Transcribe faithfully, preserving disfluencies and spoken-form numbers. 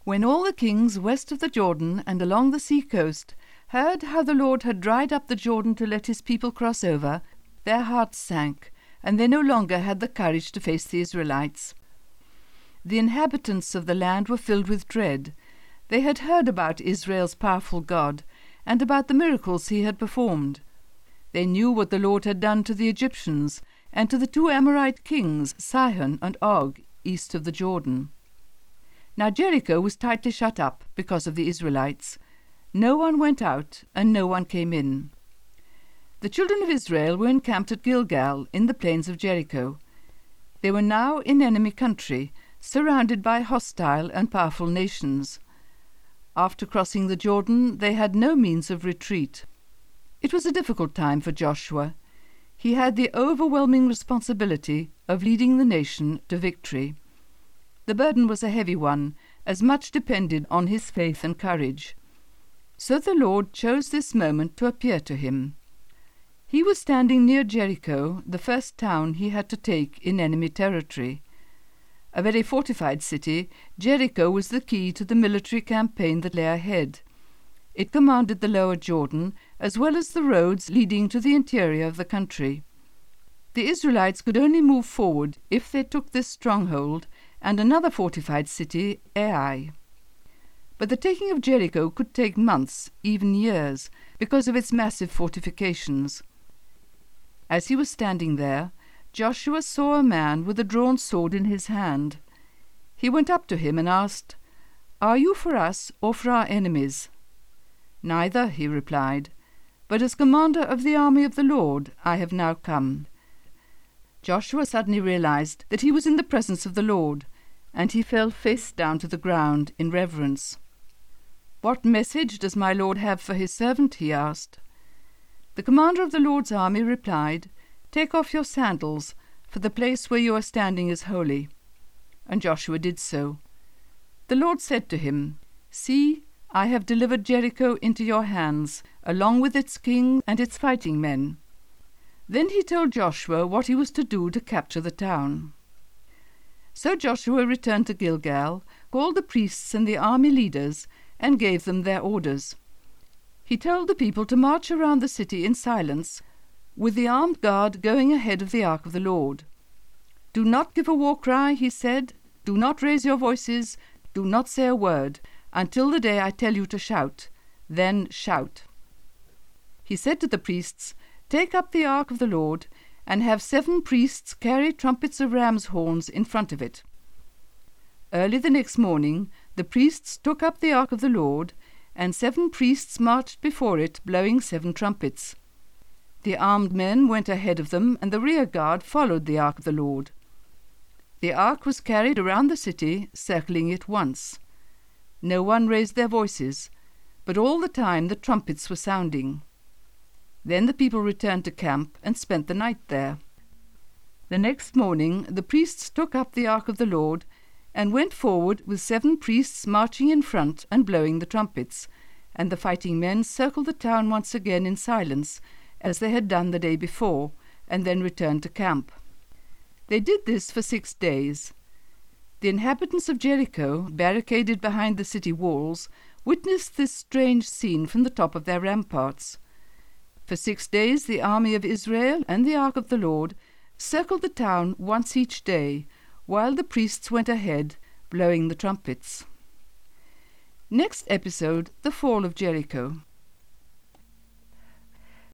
When all the kings west of the Jordan and along the sea coast heard how the Lord had dried up the Jordan to let his people cross over, their hearts sank, and they no longer had the courage to face the Israelites. The inhabitants of the land were filled with dread. They had heard about Israel's powerful God and about the miracles he had performed. They knew what the Lord had done to the Egyptians and to the two Amorite kings, Sihon and Og, east of the Jordan. Now Jericho was tightly shut up because of the Israelites. No one went out, and no one came in. The children of Israel were encamped at Gilgal, in the plains of Jericho. They were now in enemy country, surrounded by hostile and powerful nations. After crossing the Jordan, they had no means of retreat. It was a difficult time for Joshua. He had the overwhelming responsibility of leading the nation to victory. The burden was a heavy one, as much depended on his faith and courage. So the Lord chose this moment to appear to him. He was standing near Jericho, the first town he had to take in enemy territory. A very fortified city, Jericho was the key to the military campaign that lay ahead. It commanded the lower Jordan, as well as the roads leading to the interior of the country. The Israelites could only move forward if they took this stronghold and another fortified city, Ai. But the taking of Jericho could take months, even years, because of its massive fortifications. As he was standing there, Joshua saw a man with a drawn sword in his hand. He went up to him and asked, "Are you for us or for our enemies?" "Neither," he replied, "but as commander of the army of the Lord I have now come." Joshua suddenly realized that he was in the presence of the Lord, and he fell face down to the ground in reverence. "What message does my Lord have for his servant?" he asked. The commander of the Lord's army replied, "Take off your sandals, for the place where you are standing is holy." And Joshua did so. The Lord said to him, "See, I have delivered Jericho into your hands, along with its king and its fighting men." Then he told Joshua what he was to do to capture the town. So Joshua returned to Gilgal, called the priests and the army leaders, and gave them their orders. He told the people to march around the city in silence, with the armed guard going ahead of the ark of the Lord. "Do not give a war cry," he said. "Do not raise your voices. Do not say a word, until the day I tell you to shout. Then shout." He said to the priests, "Take up the ark of the Lord, and have seven priests carry trumpets of ram's horns in front of it." Early the next morning the priests took up the ark of the Lord, and seven priests marched before it, blowing seven trumpets. The armed men went ahead of them, and the rear guard followed the ark of the Lord. The ark was carried around the city, circling it once. No one raised their voices, but all the time the trumpets were sounding. Then the people returned to camp and spent the night there. The next morning the priests took up the ark of the Lord and went forward with seven priests marching in front and blowing the trumpets, and the fighting men circled the town once again in silence, as they had done the day before, and then returned to camp. They did this for six days. The inhabitants of Jericho, barricaded behind the city walls, witnessed this strange scene from the top of their ramparts. For six days the army of Israel and the ark of the Lord circled the town once each day, while the priests went ahead, blowing the trumpets. Next episode, the fall of Jericho.